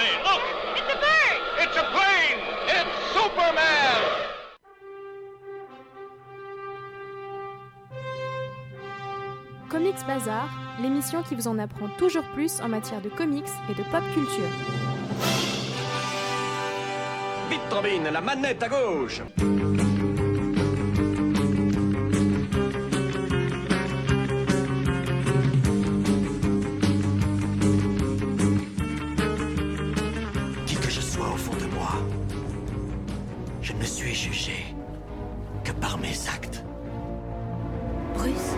Hey, look! It's a bird! It's a plane! It's Superman! Comics Bazar, l'émission qui vous en apprend toujours plus en matière de comics et de pop culture. Vite, Robin, la manette à gauche. Qui que je sois au fond de moi, je ne suis jugé que par mes actes. Bruce?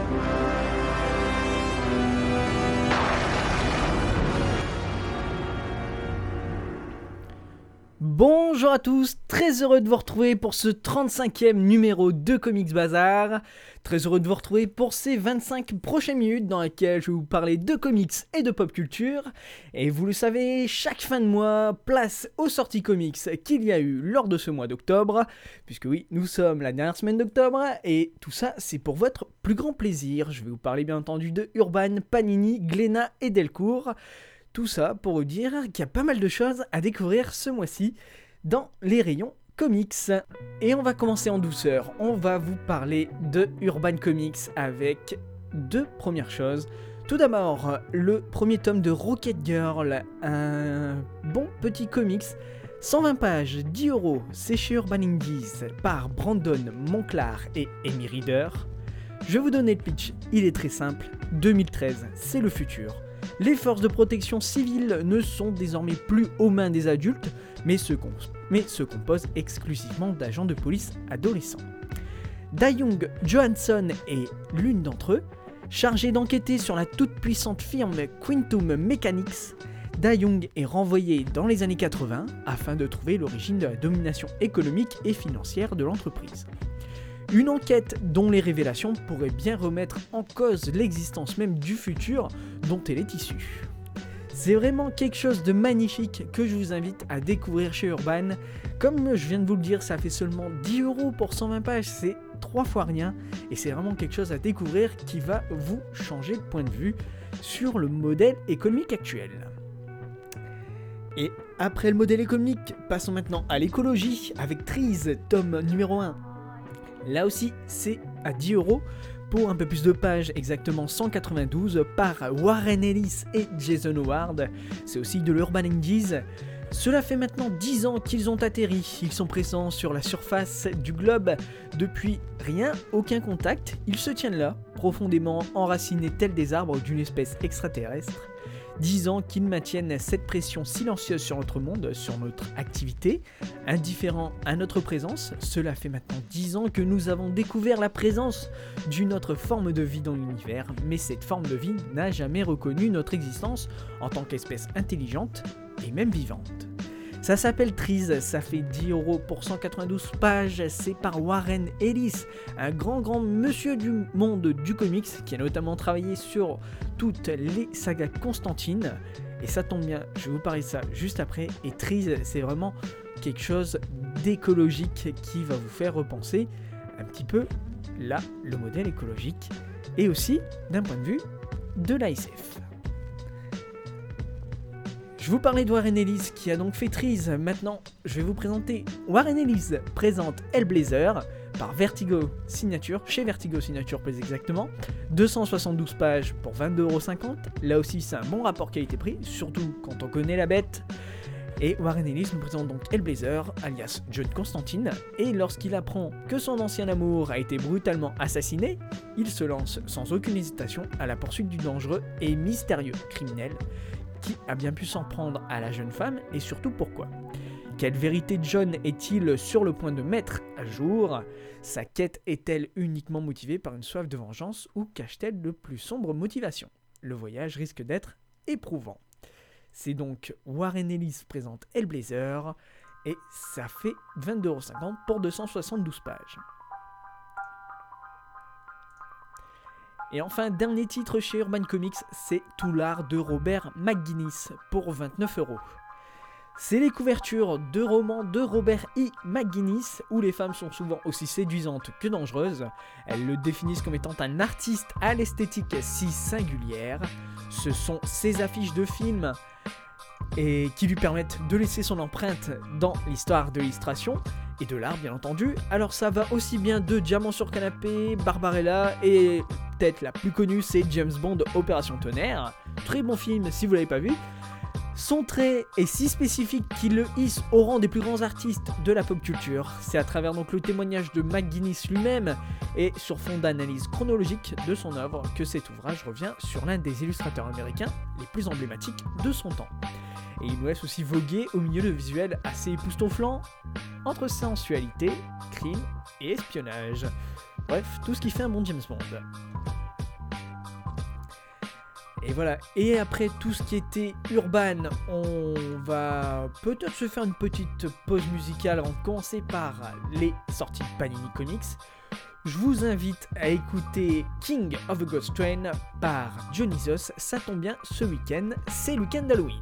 Bonjour à tous, très heureux de vous retrouver pour ce 35e numéro de Comics Bazar. Très heureux de vous retrouver pour ces 25 prochaines minutes dans lesquelles je vais vous parler de comics et de pop culture. Et vous le savez, chaque fin de mois, place aux sorties comics qu'il y a eu lors de ce mois d'octobre. Puisque oui, nous sommes la dernière semaine d'octobre et tout ça c'est pour votre plus grand plaisir. Je vais vous parler bien entendu de Urban, Panini, Glénat et Delcourt. Tout ça pour vous dire qu'il y a pas mal de choses à découvrir ce mois-ci dans les rayons comics. Et on va commencer en douceur. On va vous parler de Urban Comics avec deux premières choses. Tout d'abord, le premier tome de Rocket Girl, un bon petit comics. 120 pages, 10€, c'est chez Urban Indies par Brandon Monclar et Amy Reader. Je vais vous donner le pitch, il est très simple. 2013, c'est le futur. Les forces de protection civile ne sont désormais plus aux mains des adultes, mais se composent exclusivement d'agents de police adolescents. Da-Young Johansson est l'une d'entre eux. Chargée d'enquêter sur la toute-puissante firme Quantum Mechanics, Da-Young est renvoyé dans les années 80 afin de trouver l'origine de la domination économique et financière de l'entreprise. Une enquête dont les révélations pourraient bien remettre en cause l'existence même du futur dont elle est issue. C'est vraiment quelque chose de magnifique que je vous invite à découvrir chez Urban. Comme je viens de vous le dire, ça fait seulement 10€ pour 120 pages, c'est 3 fois rien. Et c'est vraiment quelque chose à découvrir qui va vous changer de point de vue sur le modèle économique actuel. Et après le modèle économique, passons maintenant à l'écologie avec Trees, tome numéro 1. Là aussi, c'est à 10€ pour un peu plus de pages, exactement 192, par Warren Ellis et Jason Howard. C'est aussi de l'Urban Indies. Cela fait maintenant 10 ans qu'ils ont atterri. Ils sont présents sur la surface du globe. Depuis rien, aucun contact. Ils se tiennent là, profondément enracinés tels des arbres d'une espèce extraterrestre. 10 ans qu'ils maintiennent cette pression silencieuse sur notre monde, sur notre activité, indifférents à notre présence. Cela fait maintenant 10 ans que nous avons découvert la présence d'une autre forme de vie dans l'univers, mais cette forme de vie n'a jamais reconnu notre existence en tant qu'espèce intelligente et même vivante. Ça s'appelle Trees, ça fait 10€ pour 192 pages, c'est par Warren Ellis, un grand monsieur du monde du comics qui a notamment travaillé sur toutes les sagas Constantine. Et ça tombe bien, je vais vous parler de ça juste après. Et Trees, c'est vraiment quelque chose d'écologique qui va vous faire repenser un petit peu là, le modèle écologique et aussi d'un point de vue de l'ASF. Je vous parlais de Warren Ellis qui a donc fait Trees. Maintenant, je vais vous présenter Warren Ellis présente Hellblazer par Vertigo Signature, chez Vertigo Signature plus exactement. 272 pages pour 22,50€. Là aussi, c'est un bon rapport qualité-prix, surtout quand on connaît la bête. Et Warren Ellis nous présente donc Hellblazer, alias John Constantine. Et lorsqu'il apprend que son ancien amour a été brutalement assassiné, il se lance sans aucune hésitation à la poursuite du dangereux et mystérieux criminel qui a bien pu s'en prendre à la jeune femme et surtout pourquoi. Quelle vérité John est-il sur le point de mettre à jour ? Sa quête est-elle uniquement motivée par une soif de vengeance ou cache-t-elle de plus sombres motivations ? Le voyage risque d'être éprouvant. C'est donc Warren Ellis présente Hellblazer et ça fait 22,50€ pour 272 pages. Et enfin, dernier titre chez Urban Comics, c'est Tout l'art de Robert McGuinness pour 29€. C'est les couvertures de romans de Robert E. McGuinness où les femmes sont souvent aussi séduisantes que dangereuses. Elles le définissent comme étant un artiste à l'esthétique si singulière. Ce sont ces affiches de films et qui lui permettent de laisser son empreinte dans l'histoire de l'illustration et de l'art bien entendu. Alors ça va aussi bien de Diamant sur canapé, Barbarella et peut-être la plus connue c'est James Bond Opération Tonnerre. Très bon film si vous l'avez pas vu. Son trait est si spécifique qu'il le hisse au rang des plus grands artistes de la pop culture. C'est à travers donc le témoignage de McGuinness lui-même et sur fond d'analyse chronologique de son œuvre que cet ouvrage revient sur l'un des illustrateurs américains les plus emblématiques de son temps. Et il nous laisse aussi voguer au milieu de visuels assez époustouflants entre sensualité, crime et espionnage. Bref, tout ce qui fait un bon James Bond. Et voilà, et après tout ce qui était urban, on va peut-être se faire une petite pause musicale avant de commencer par les sorties de Panini Comics. Je vous invite à écouter King of the Ghost Train par Dionysos, ça tombe bien, ce week-end, c'est le week-end d'Halloween.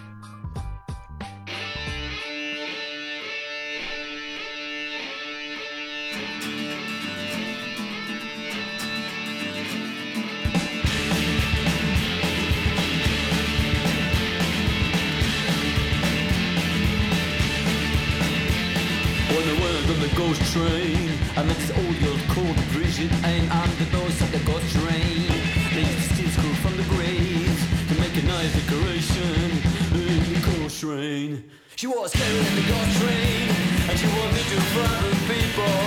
The ghost train, I met this old girl called Bridget, and I'm the boss of the ghost train. They used to steal screw from the graves to make a nice decoration in the ghost train. She was carrying the ghost train, and she wanted to frighten people.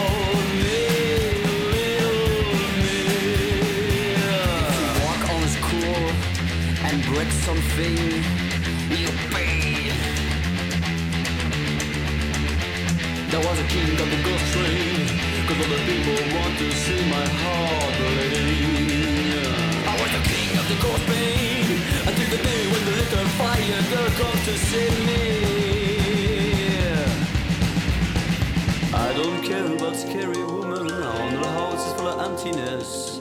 If you walk on a screw and break something, you pay. There was a king of the ghost train, 'cause all the people want to see my heart bleeding. I was the king of the ghost train, until the day when the little fire girl comes to save me. I don't care about scary women, all the house is full of emptiness.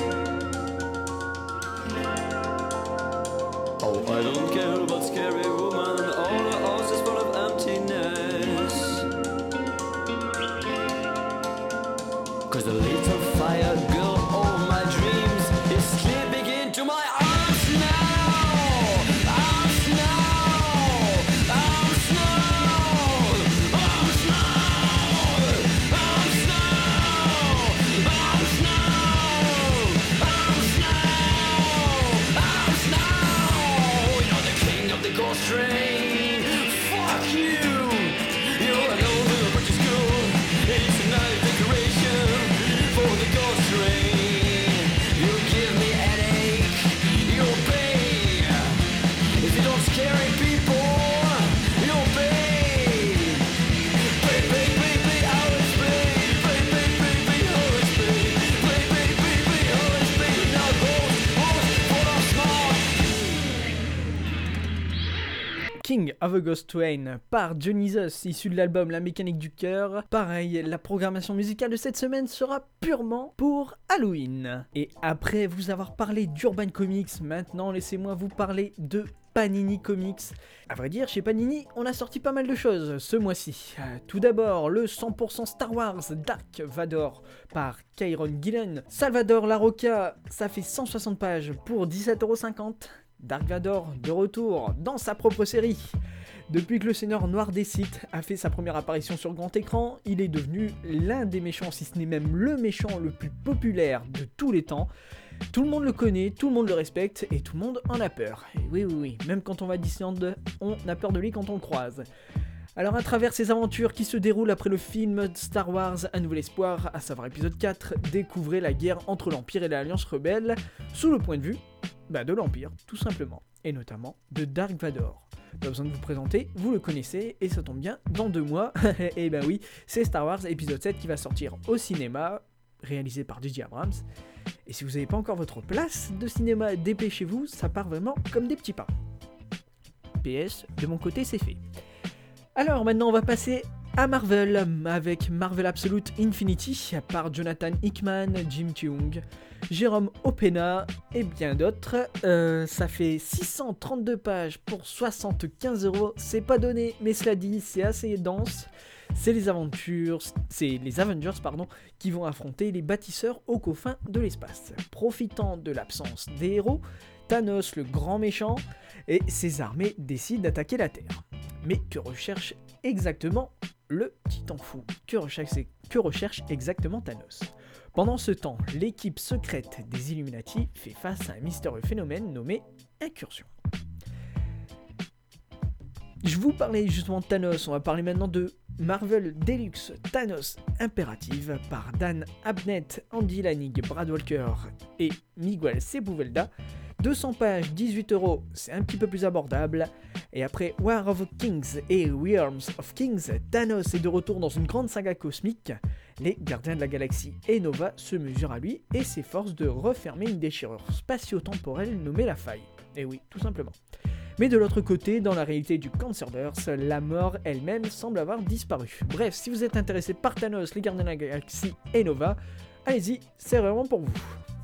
Oh, I don't care about scary women, all the house is full of emptiness. 'Cause the little fire girl of my dreams is slipping into my arms now. Arms now. Arms now. Arms now. Arms now. Arms now. Arms now. Arms now. You're the king of the ghost train. Fuck you. You're an old little British girl. It's a nice decoration for the ghost train. You give me headache, you'll pay. If you don't scare people, you'll pay. Pay, pay, pay, pay, always pay. Pay, pay, pay, pay, always pay. Pay, pay, pay, pay, always pay. Now ghost, for the smart. King of a Ghost Train par Dionysos, issu de l'album La Mécanique du Cœur. Pareil, la programmation musicale de cette semaine sera purement pour Halloween. Et après vous avoir parlé d'Urban Comics, maintenant laissez-moi vous parler de Panini Comics. À vrai dire, chez Panini, on a sorti pas mal de choses ce mois-ci. Tout d'abord, le 100% Star Wars Dark Vador par Kieron Gillen. Salvador Larroca, ça fait 160 pages pour 17,50€. Dark Vador de retour dans sa propre série. Depuis que le Seigneur Noir des Sith a fait sa première apparition sur grand écran, il est devenu l'un des méchants, si ce n'est même le méchant le plus populaire de tous les temps. Tout le monde le connaît, tout le monde le respecte et tout le monde en a peur. Et oui, même quand on va à Disneyland, on a peur de lui quand on le croise. Alors à travers ces aventures qui se déroulent après le film Star Wars Un Nouvel Espoir, à savoir épisode 4, découvrez la guerre entre l'Empire et l'Alliance Rebelle sous le point de vue de l'Empire, tout simplement, et notamment de Dark Vador. Pas besoin de vous présenter, vous le connaissez, et ça tombe bien, dans 2 mois, et ben oui, c'est Star Wars épisode 7 qui va sortir au cinéma, réalisé par J.J. Abrams, et si vous n'avez pas encore votre place de cinéma, dépêchez-vous, ça part vraiment comme des petits pains. PS, de mon côté c'est fait. Alors maintenant on va passer à Marvel, avec Marvel Absolute Infinity par Jonathan Hickman, Jim Cheung, Jérôme Opena et bien d'autres. Ça fait 632 pages pour 75€, c'est pas donné, mais cela dit, c'est assez dense. C'est les Avengers qui vont affronter les bâtisseurs aux confins de l'espace. Profitant de l'absence des héros, Thanos, le grand méchant, et ses armées décident d'attaquer la Terre. Mais que recherche exactement le Titan Fou? Que recherche exactement Thanos? Pendant ce temps, l'équipe secrète des Illuminati fait face à un mystérieux phénomène nommé incursion. Je vous parlais justement de Thanos, on va parler maintenant de Marvel Deluxe Thanos Imperative par Dan Abnett, Andy Lanig, Brad Walker et Miguel Sepúlveda. 200 pages, 18€, c'est un petit peu plus abordable. Et après War of Kings et Realms of Kings, Thanos est de retour dans une grande saga cosmique. Les gardiens de la galaxie et Nova se mesurent à lui et s'efforcent de refermer une déchirure spatio-temporelle nommée la Faille. Et oui, tout simplement. Mais de l'autre côté, dans la réalité du Cancerverse, la mort elle-même semble avoir disparu. Bref, si vous êtes intéressé par Thanos, les gardiens de la galaxie et Nova, allez-y, c'est vraiment pour vous.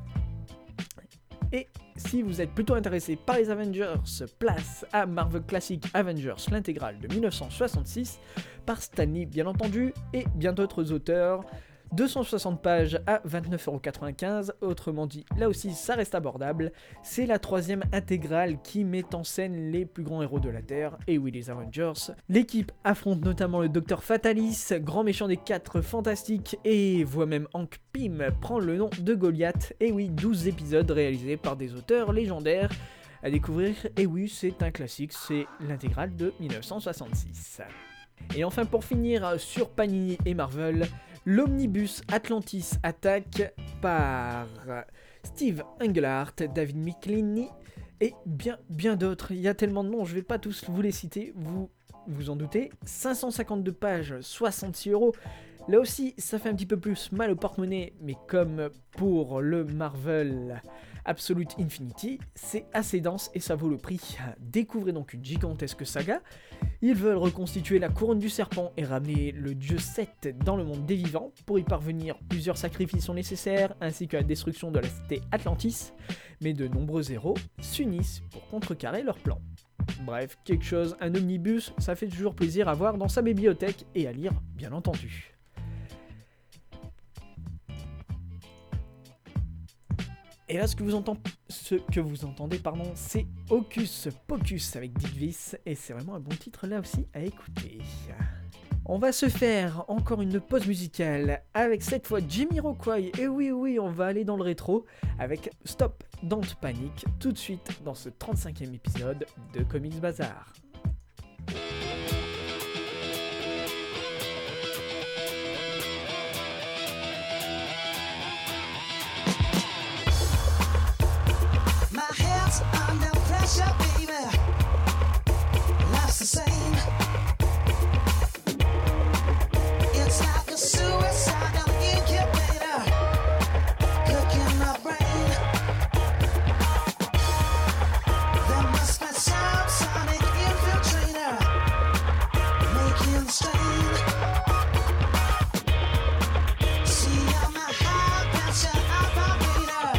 Et si vous êtes plutôt intéressé par les Avengers, place à Marvel Classic Avengers, l'intégrale de 1966, par Stan Lee bien entendu, et bien d'autres auteurs. 260 pages à 29,95€, autrement dit, là aussi ça reste abordable. C'est la troisième intégrale qui met en scène les plus grands héros de la Terre, et oui les Avengers. L'équipe affronte notamment le Docteur Fatalis, grand méchant des 4 fantastiques, et voit même Hank Pym prendre le nom de Goliath, et oui 12 épisodes réalisés par des auteurs légendaires à découvrir, et oui c'est un classique, c'est l'intégrale de 1966. Et enfin pour finir sur Panini et Marvel, l'Omnibus Atlantis Attack par Steve Englehart, David Michelinie et bien d'autres. Il y a tellement de noms, je ne vais pas tous vous les citer, vous en doutez. 552 pages, 66€. Là aussi, ça fait un petit peu plus mal au porte-monnaie, mais comme pour le Marvel Absolute Infinity, c'est assez dense et ça vaut le prix. Découvrez donc une gigantesque saga. Ils veulent reconstituer la couronne du serpent et ramener le dieu Seth dans le monde des vivants. Pour y parvenir, plusieurs sacrifices sont nécessaires, ainsi que la destruction de la cité Atlantis. Mais de nombreux héros s'unissent pour contrecarrer leur plan. Bref, quelque chose, un omnibus, ça fait toujours plaisir à voir dans sa bibliothèque et à lire, bien entendu. Et là, ce que vous entendez, c'est Hocus Pocus avec Dick Viss, et c'est vraiment un bon titre là aussi à écouter. On va se faire encore une pause musicale avec cette fois Jamiroquai, et oui, on va aller dans le rétro avec Stop Don't Panic tout de suite dans ce 35e épisode de Comics Bazar. Under pressure, baby. Life's the same. It's like a suicidal incubator, cooking my brain. There must be some sonic infiltrator making strain. See, I'm a high pressure operator.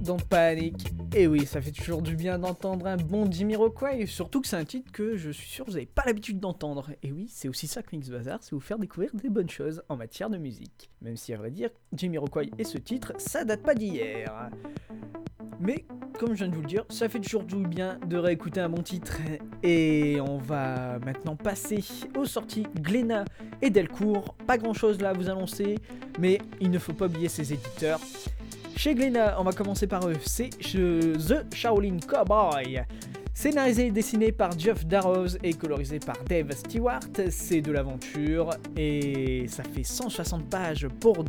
Don't Panic. Et oui, ça fait toujours du bien d'entendre un bon Jamiroquai, surtout que c'est un titre que je suis sûr que vous n'avez pas l'habitude d'entendre. Et oui, c'est aussi ça que Mix Bazar, c'est vous faire découvrir des bonnes choses en matière de musique. Même si à vrai dire, Jamiroquai et ce titre, ça date pas d'hier. Mais comme je viens de vous le dire, ça fait toujours du bien de réécouter un bon titre. Et on va maintenant passer aux sorties Glénat et Delcourt. Pas grand chose là à vous annoncer, mais il ne faut pas oublier ses éditeurs. Chez Glénat, on va commencer par eux, c'est The Shaolin Cowboy. Scénarisé et dessiné par Geoff Darrows et colorisé par Dave Stewart, c'est de l'aventure et ça fait 160 pages pour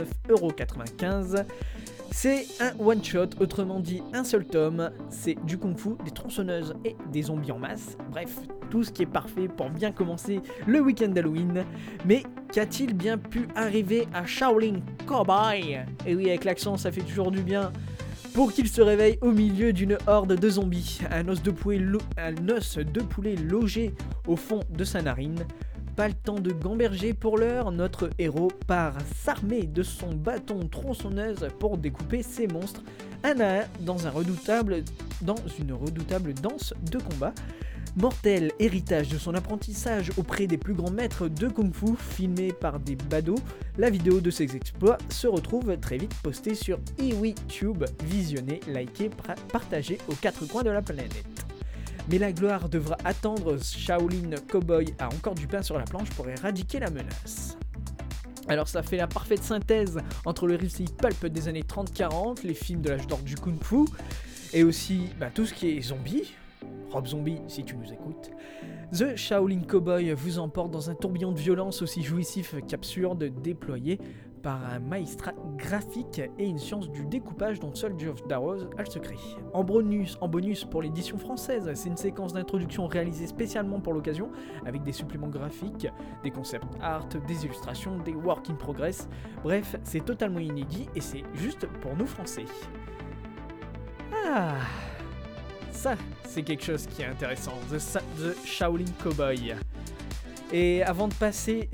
19,95€. C'est un one-shot, autrement dit un seul tome, c'est du kung-fu, des tronçonneuses et des zombies en masse, bref, tout ce qui est parfait pour bien commencer le week-end d'Halloween. Mais qu'a-t-il bien pu arriver à Shaolin Cowboy ? Et oui, avec l'accent, ça fait toujours du bien. Pour qu'il se réveille au milieu d'une horde de zombies, un os de poulet logé au fond de sa narine. Pas le temps de gamberger pour l'heure, notre héros part s'armer de son bâton tronçonneuse pour découper ses monstres un à un dans une redoutable danse de combat. Mortel héritage de son apprentissage auprès des plus grands maîtres de kung-fu, filmé par des badauds, la vidéo de ses exploits se retrouve très vite postée sur iWeTube, visionnée, likée, partagée aux quatre coins de la planète. Mais la gloire devra attendre, Shaolin Cowboy a encore du pain sur la planche pour éradiquer la menace. Alors ça fait la parfaite synthèse entre le récit pulp des années 30-40, les films de l'âge d'or du kung-fu, et aussi tout ce qui est zombie. Rob Zombie, si tu nous écoutes. The Shaolin Cowboy vous emporte dans un tourbillon de violence aussi jouissif qu'absurde, déployé par un maestrat graphique et une science du découpage dont seul Geoff Darrows a le secret. En bonus pour l'édition française, c'est une séquence d'introduction réalisée spécialement pour l'occasion, avec des suppléments graphiques, des concept art, des illustrations, des work in progress. Bref, c'est totalement inédit et c'est juste pour nous français. Ah, ça, c'est quelque chose qui est intéressant, The Shaolin Cowboy. Et avant de passer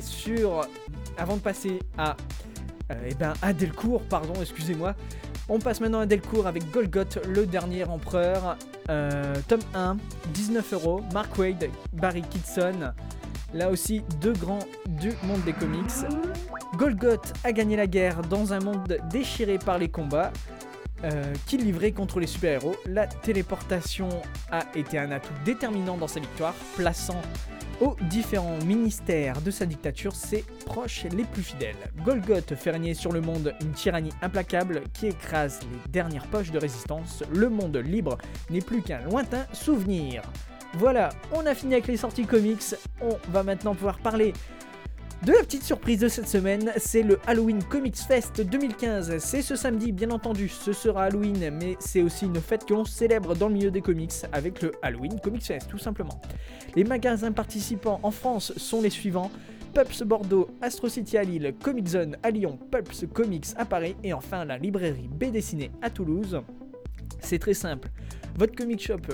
à Delcourt, excusez-moi. On passe maintenant à Delcourt avec Golgoth, le dernier empereur. Tome 1, 19€, Mark Waid, Barry Kitson. Là aussi, deux grands du monde des comics. Golgoth a gagné la guerre dans un monde déchiré par les combats qu'il livrait contre les super-héros. La téléportation a été un atout déterminant dans sa victoire, plaçant aux différents ministères de sa dictature ses proches les plus fidèles. Golgoth fait régner sur le monde une tyrannie implacable qui écrase les dernières poches de résistance. Le monde libre n'est plus qu'un lointain souvenir. Voilà, on a fini avec les sorties comics. On va maintenant pouvoir parler de la petite surprise de cette semaine, c'est le Halloween Comics Fest 2015. C'est ce samedi, bien entendu, ce sera Halloween, mais c'est aussi une fête que l'on célèbre dans le milieu des comics avec le Halloween Comics Fest, tout simplement. Les magasins participants en France sont les suivants: Pulps Bordeaux, Astro City à Lille, Comic Zone à Lyon, Pulps Comics à Paris et enfin la librairie B Dessinée à Toulouse. C'est très simple, vos comic shops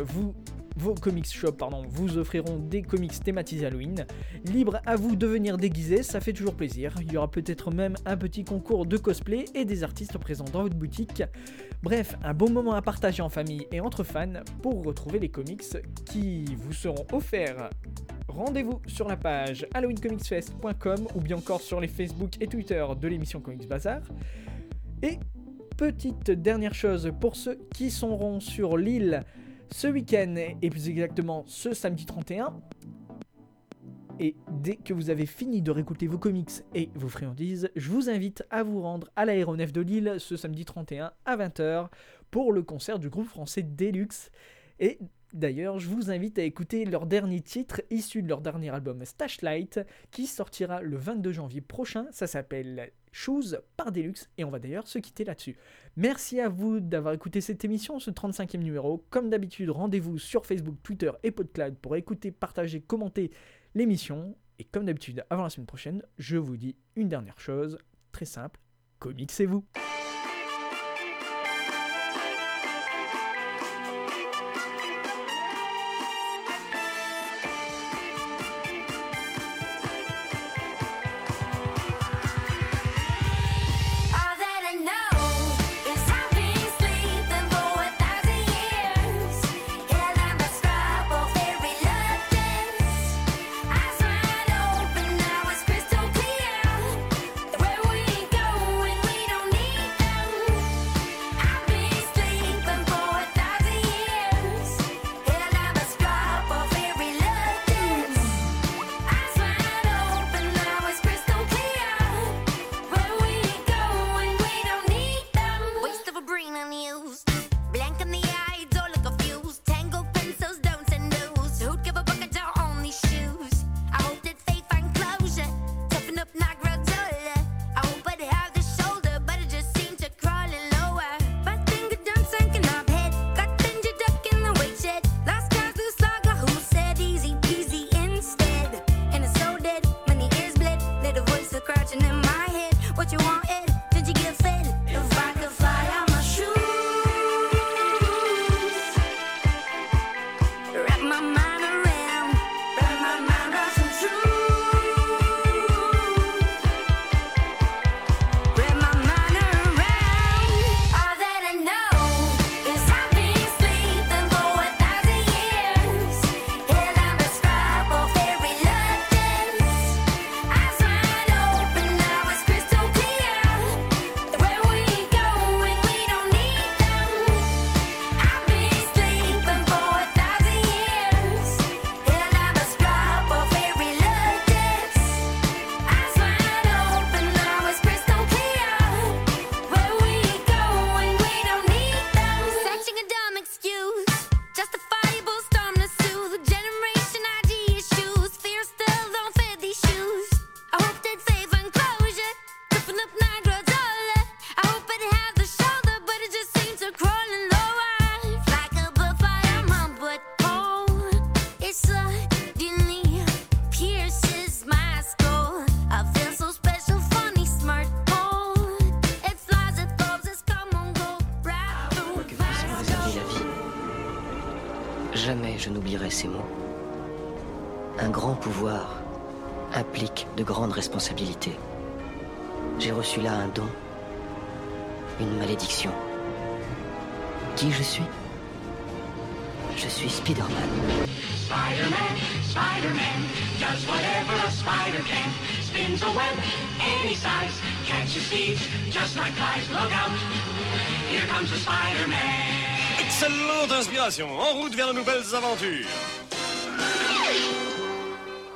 vous offriront des comics thématisés Halloween. Libre à vous de venir déguiser, ça fait toujours plaisir. Il y aura peut-être même un petit concours de cosplay et des artistes présents dans votre boutique. Bref, un bon moment à partager en famille et entre fans pour retrouver les comics qui vous seront offerts. Rendez-vous sur la page halloweencomicsfest.com ou bien encore sur les Facebook et Twitter de l'émission Comics Bazar. Et petite dernière chose pour ceux qui seront sur l'île ce week-end, et plus exactement ce samedi 31, et dès que vous avez fini de réécouter vos comics et vos friandises, je vous invite à vous rendre à l'aéronef de Lille ce samedi 31 à 20h pour le concert du groupe français Deluxe. Et d'ailleurs, je vous invite à écouter leur dernier titre issu de leur dernier album Stashlight qui sortira le 22 janvier prochain. Ça s'appelle Shoes par Deluxe et on va d'ailleurs se quitter là-dessus. Merci à vous d'avoir écouté cette émission, ce 35e numéro. Comme d'habitude, rendez-vous sur Facebook, Twitter et PodCloud pour écouter, partager, commenter l'émission. Et comme d'habitude, avant la semaine prochaine, je vous dis une dernière chose, très simple, comicsez-vous. All that I know is I've been sleeping. prononcerai ces mots. Un grand pouvoir implique de grandes responsabilités. J'ai reçu là un don, une malédiction. Qui je suis? Je suis Spider-Man. Spider-Man, Spider-Man, does whatever a spider can. Spins a web any size, catches thieves just like flies. Look out, here comes the Spider-Man. Excellente inspiration, en route vers de nouvelles aventures.